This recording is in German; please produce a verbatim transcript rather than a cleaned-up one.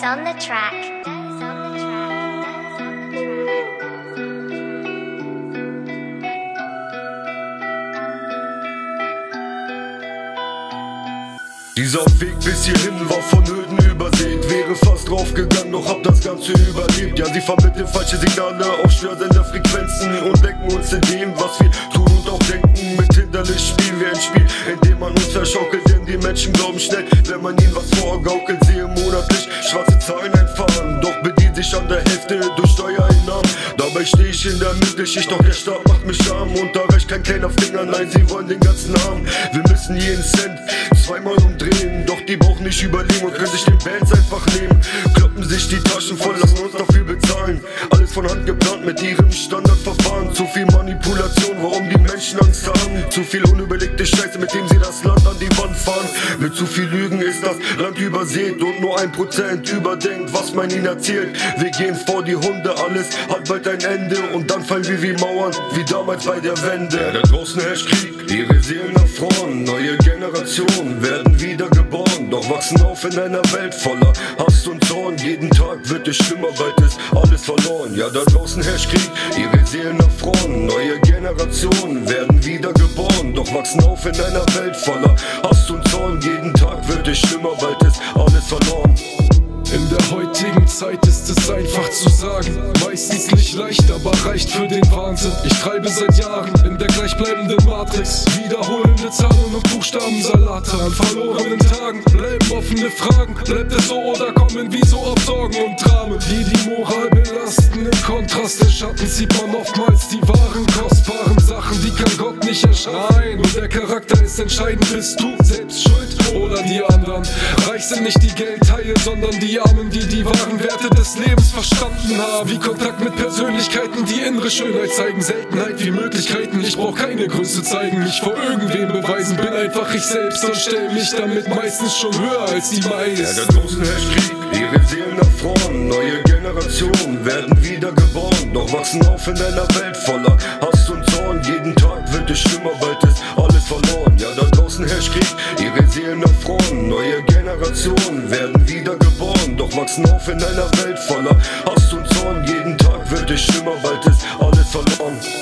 on the track. Doze on the track. Doze on the track. Dieser Weg bis hierhin war von Hürden übersät. Wäre fast draufgegangen, doch hab das Ganze überlebt. Ja, sie vermitteln falsche Signale auf Störsenderfrequenzen und lenken uns in dem, was wir tun und auch denken. Mit Hindernis spielen wir ein Spiel, in dem man uns verschaukelt. Denn die Menschen glauben schnell, wenn man ihnen was vorgaukelt. Sehe monatlich schwarze Zahlen einfahren, doch bedient sich an der Hälfte durch Steuereinnahmen. Dabei stehe ich in der Mittelschicht, doch der Staat macht mich arm. Und da reicht kein kleiner Finger, nein, sie wollen den ganzen Arm. Wir müssen jeden Cent zweimal umdrehen, doch die brauchen nicht überlegen und können sich den Bands einfach nehmen. Kloppen sich die Taschen voll, lassen uns dafür bezahlen. Alles von Hand geplant mit ihrem Standardverfahren. Zu viel Manipulation, warum die Menschen Angst haben. Zu viel unüberlegte Scheiße, mit dem sie das Land an die Wand fahren. Mit zu viel Lügen ist das Land übersät und nur ein Prozent überdenkt, was man ihnen erzählt. Wir gehen vor die Hunde, alles hat bald ein Ende und dann fallen wir wie Mauern, wie damals bei der Wende. Ja, da draußen herrscht Krieg, ihre Seelen erfroren. Neue Generationen werden wieder geboren, doch wachsen auf in einer Welt voller Hass und Zorn. Jeden Tag wird es schlimmer, bald ist alles verloren. Ja, da draußen herrscht Krieg, ihre Seelen erfroren. Neue Generationen werden wieder geboren, doch wachsen auf in einer Welt voller Hass und Zorn. Jeden Tag wird es schlimmer, bald ist alles verloren. In der heutigen Zeit ist es einfach zu sagen, meistens nicht leicht, aber reicht für den Wahnsinn. Ich treibe seit Jahren in der gleichbleibenden Matrix, wiederholende Zahlen und Buchstabensalate. An verlorenen Tagen bleiben offene Fragen, bleibt es so oder kommen wie so oft Sorgen und Dramen, die die Moral belasten. Im Kontrast der Schatten sieht man oftmals die wahren, kostbaren Sachen, die kann Gott nicht erschaffen. Nein, und der Charakter ist entscheidend, bist du selbst schuld oder die anderen. Reich sind nicht die Geldhaie, sondern die Armen, die die wahren Werte des Lebens verstanden haben. Wie Kontakt mit Persönlichkeiten, die innere Schönheit zeigen. Seltenheit wie Möglichkeiten, ich brauch keine Größe zeigen. Mich vor irgendwem beweisen, bin einfach ich selbst und stell mich damit meistens schon höher als die meisten. Ja, da draußen herrscht Krieg, ihre Seelen erfroren. Neue Generationen werden wieder geboren, doch wachsen auf in einer Welt voller Hass und Zorn. Jeden Tag wird es schlimmer, bald ist alles verloren. Ja, da draußen herrscht Krieg, ihre Seelen erfroren. Neue Generationen werden wieder geboren, doch wachsen auf in einer Welt voller Hass und Zorn. Jeden Tag wird es schlimmer, bald ist alles verloren.